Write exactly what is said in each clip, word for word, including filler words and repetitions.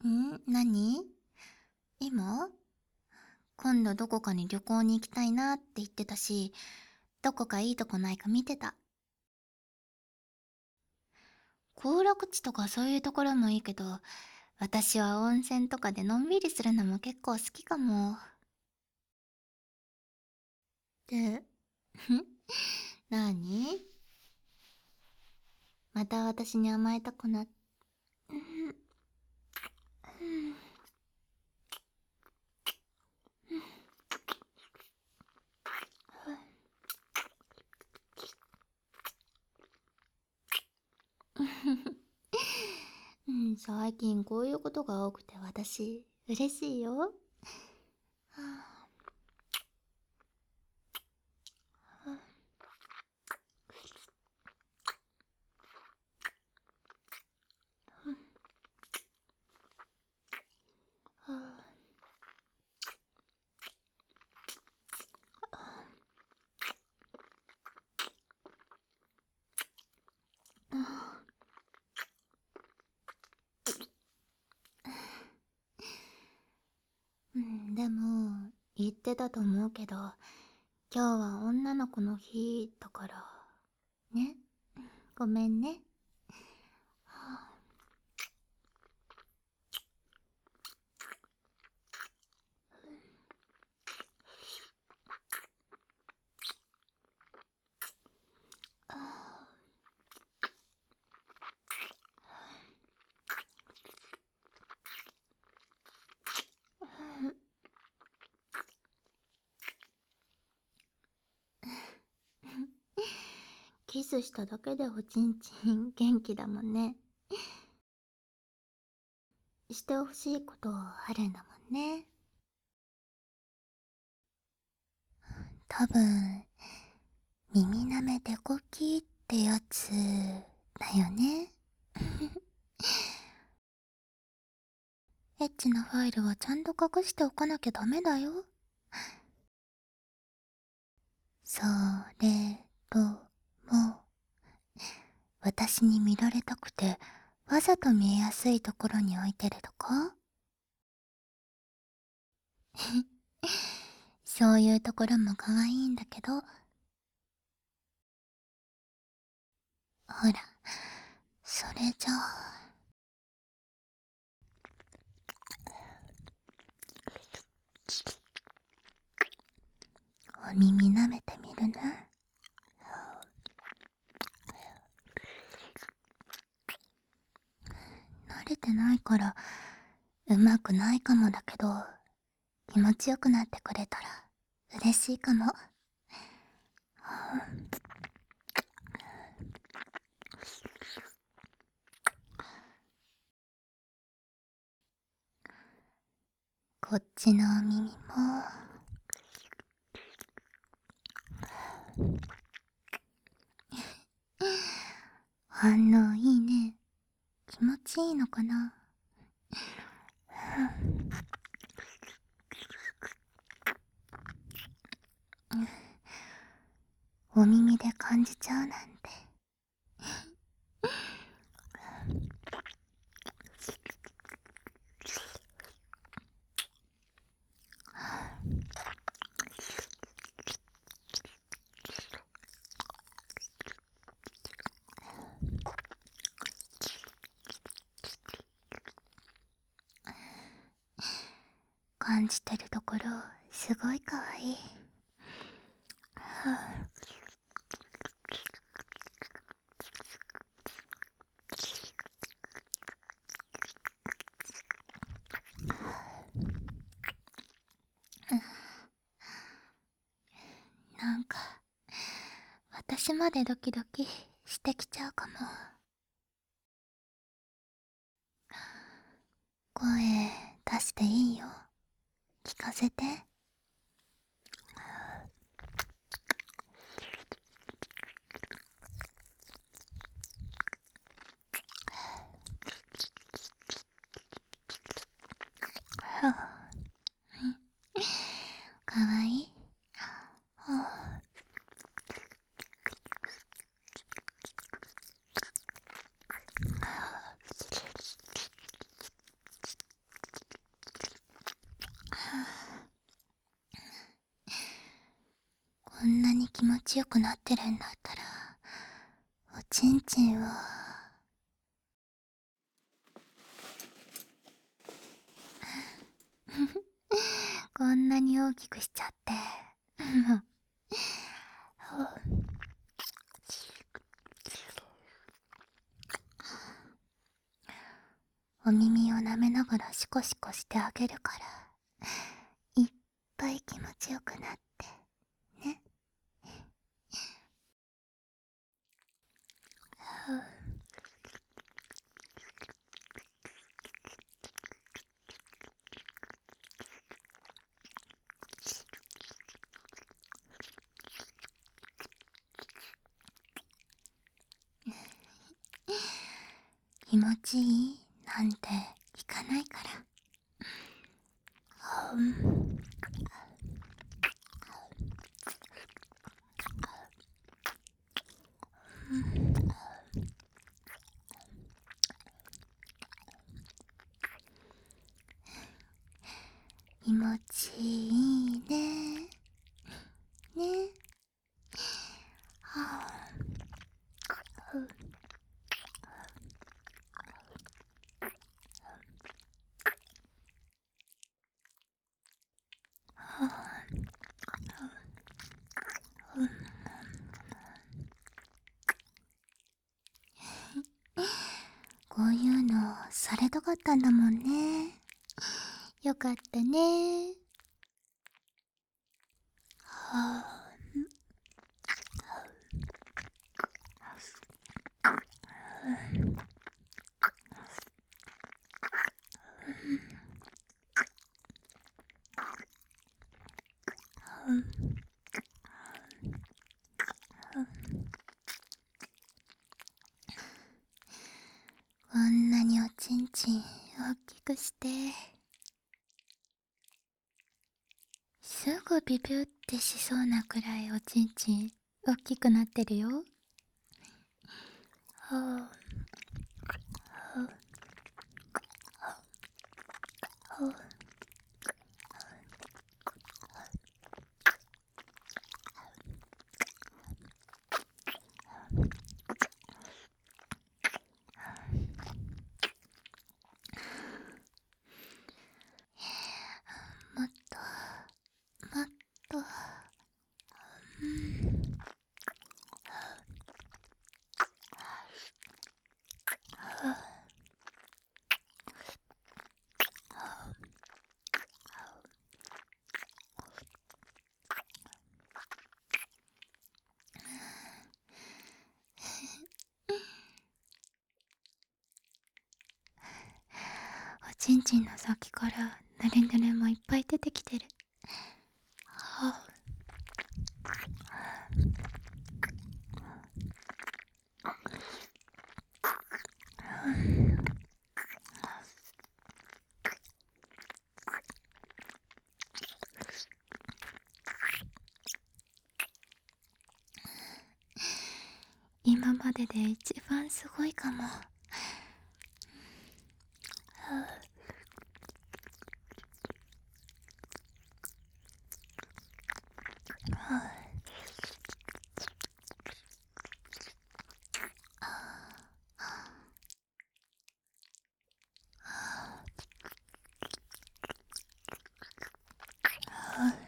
ん何今今度どこかに旅行に行きたいなって言ってたし、どこかいいとこないか見てた。行楽地とかそういうところもいいけど、私は温泉とかでのんびりするのも結構好きかも。で、なにまた私に甘えたくなっ、うんうん、最近こういうことが多くて私、嬉しいよ。はあはああうん、でも、言ってたと思うけど、今日は女の子の日だから、ね。ごめんね。はあああキスしただけでおちんちん元気だもんね。してほしいことあるんだもんね。多分、耳なめデコキってやつだよね。エッチなファイルはちゃんと隠しておかなきゃダメだよ。それとも、私に見られたくて、わざと見えやすいところに置いてるとかそういうところも可愛いんだけど。ほら、それじゃあ、お耳舐めてみるね。慣れてないから、うまくないかもだけど、気持ちよくなってくれたら、嬉しいかも。こっちのお耳も、反応いいね。気持ちいいのかな。お耳で感じちゃうなんて。感じてるところ、すごいかわいい。はあ、なんか、私までドキドキしてきちゃうかも。声出していいよ。聞かせて。はあ、かわいい。はあ、 ちよくなってるんだったら、おちんちんをこんなに大きくしちゃってもうお耳を舐めながらシコシコしてあげるから、いっぱい気持ちよくなってね。気持ちいいなんて聞かないから。うん気持ちいいね。ね。はあ、こういうのされたかったんだもんね。よかったね。はあ、こんなにおちんちん大きくしてすぐビビュってしそうなくらいおちんちん大きくなってるよ。はあ、はあ、もっともっと、うん、おちんちんの先からぬれぬれもいっぱい出てきてる。はあ、今までで一番すごいかも。はあ、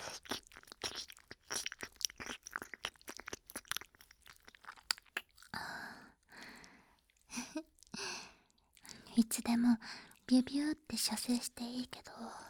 いつでもビュビューって射精していいけど、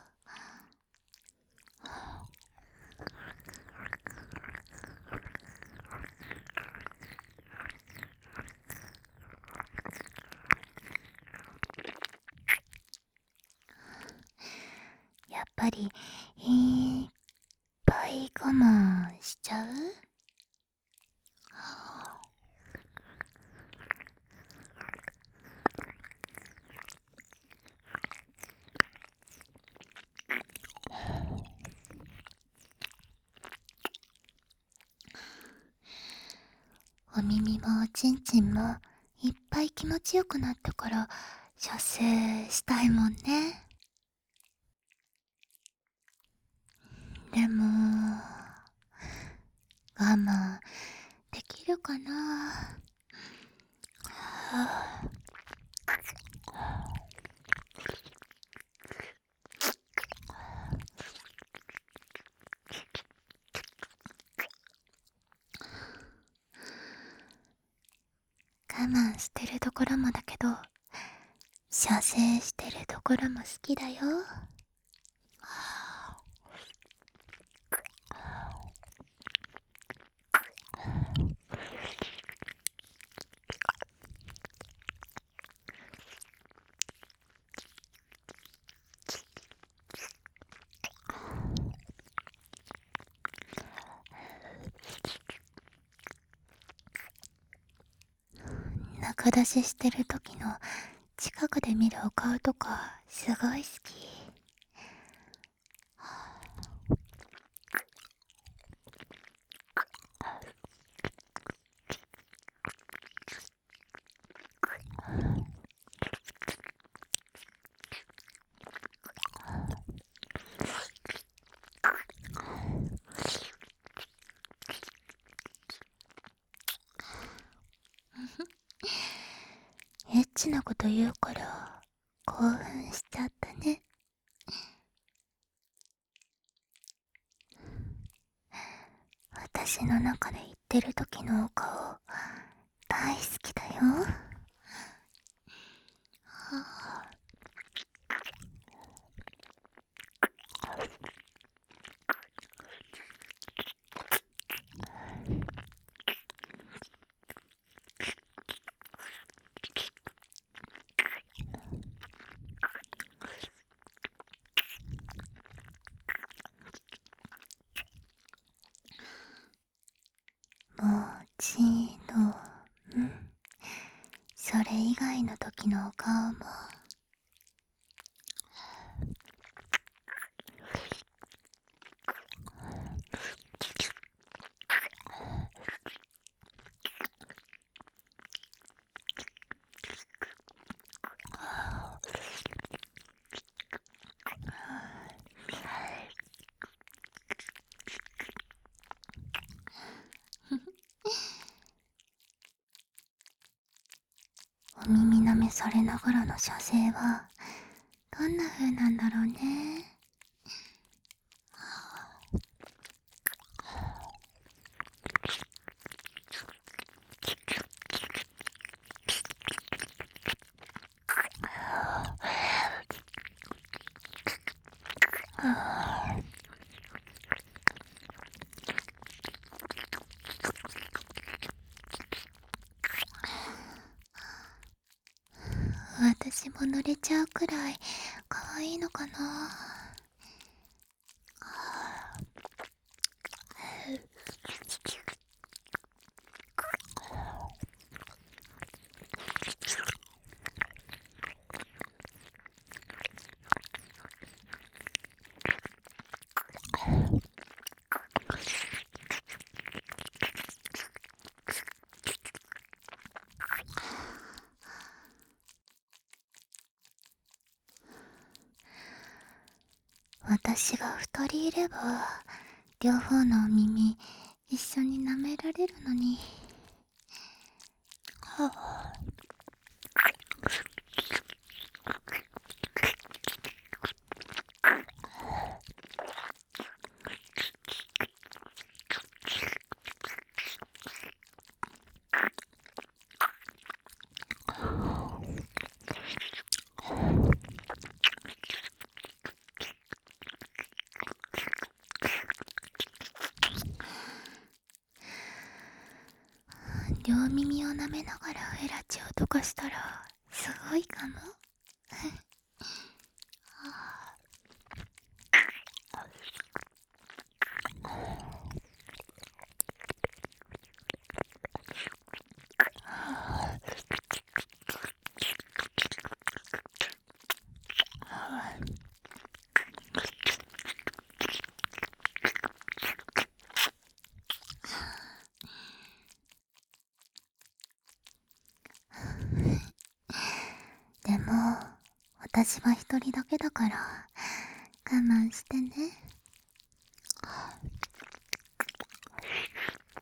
やっぱりいっぱい我慢しちゃう。お耳もおちんちんもいっぱい気持ちよくなったから射精したいもんね。でも我我慢できるかな。はあ、我慢してるところもだけど、射精してるところも好きだよ。中出ししてる時の近くで見るお顔とかすごい好き。エッチなこと言うから興奮しちゃったね。私の中で言ってる時のお顔大好きだよ。はあ、もちろん、それ以外の時のお顔も。お耳舐めされながらの射精はどんな風なんだろうね。私も乗れちゃうくらい可愛いのかな。私が二人いれば両方のお耳一緒に舐められるのに。はあ、両耳を舐めながらフェラチオとかしたらすごいかも。でも私は一人だけだから我慢してね。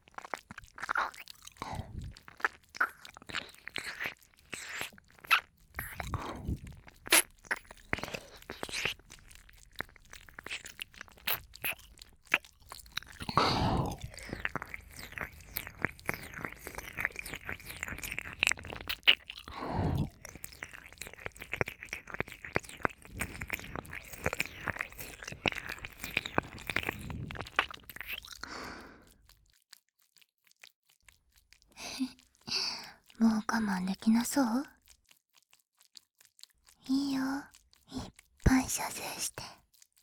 んできなそう？いいよ、いっぱい射精して。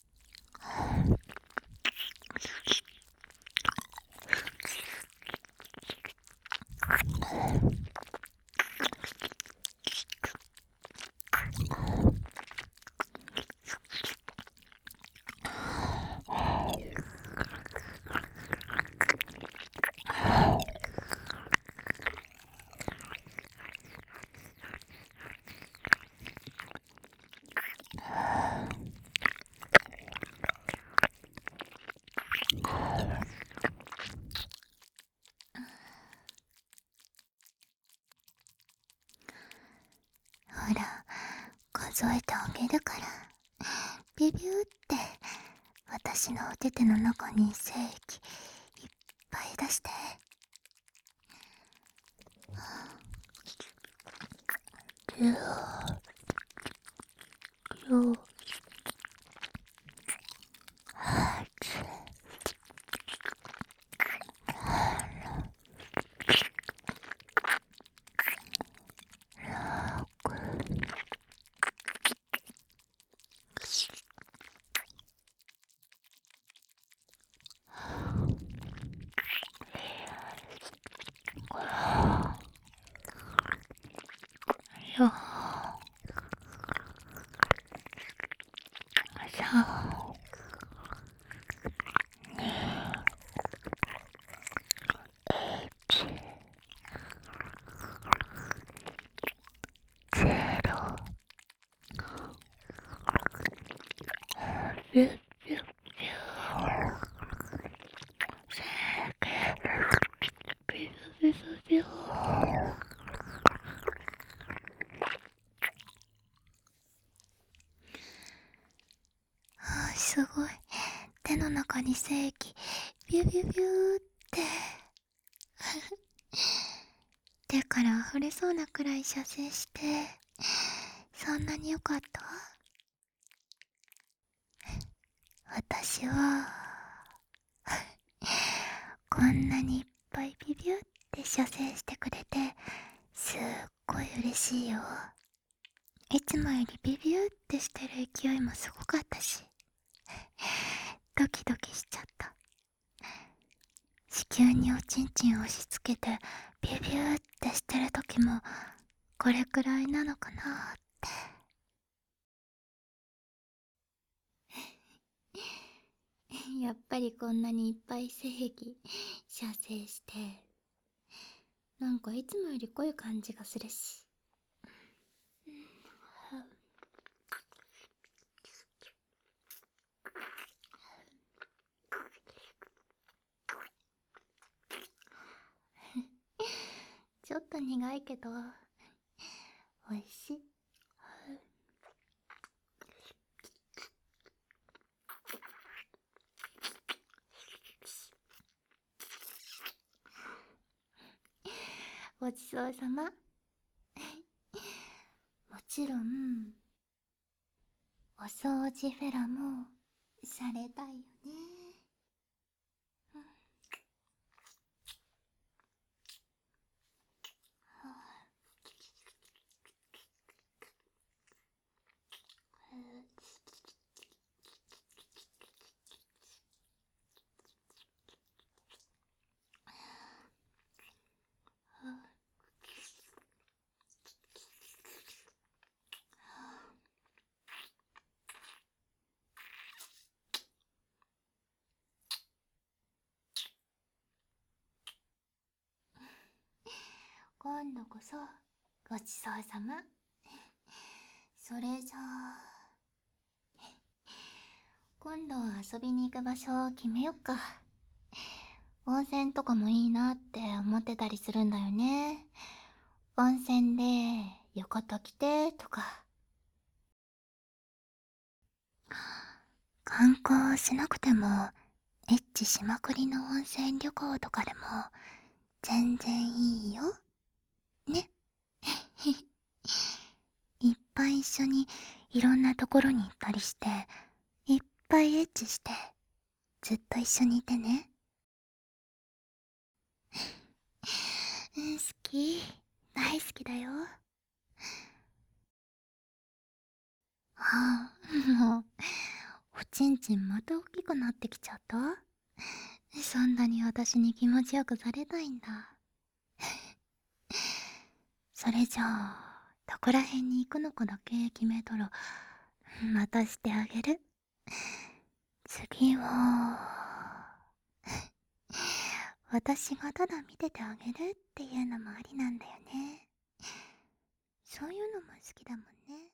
ほら、数えてあげるから。ビビューって私のお手手の中に精液いっぱい出して。ギューギューはちよさゼロビュッビュッビュッせービュッビュッビュッ。あー、すごい。手の中に精液ビュビュビューって手から溢れそうなくらい射精して、そんなに良かった？私はこんなにいっぱいビビュって射精してくれてすっごい嬉しいよ。いつもよりビビュってしてる勢いもすごかったし、ドキドキしちゃった。子宮におちんちん押し付けてビュビュってしてる時もこれくらいなのかなって。やっぱりこんなにいっぱい精液射精してなんかいつもより濃い感じがするし。ちょっと苦いけどおいしい。ごちそうさま。もちろんお掃除フェラもされたいよね。今度こそごちそうさま。それじゃあ今度遊びに行く場所を決めよっか。温泉とかもいいなって思ってたりするんだよね。温泉で浴衣着てとか。観光しなくてもエッチしまくりの温泉旅行とかでも全然いいよね。いっぱい一緒にいろんなところに行ったりしていっぱいエッチしてずっと一緒にいてね。うん、好き。 大好きだよ。ああ、もう、おちんちんまた大きくなってきちゃった？そんなに私に気持ちよくされたいんだ。それじゃあ、どこら辺に行くのかだけ決めたら、またしてあげる。次は、私がただ見ててあげるっていうのもありなんだよね。そういうのも好きだもんね。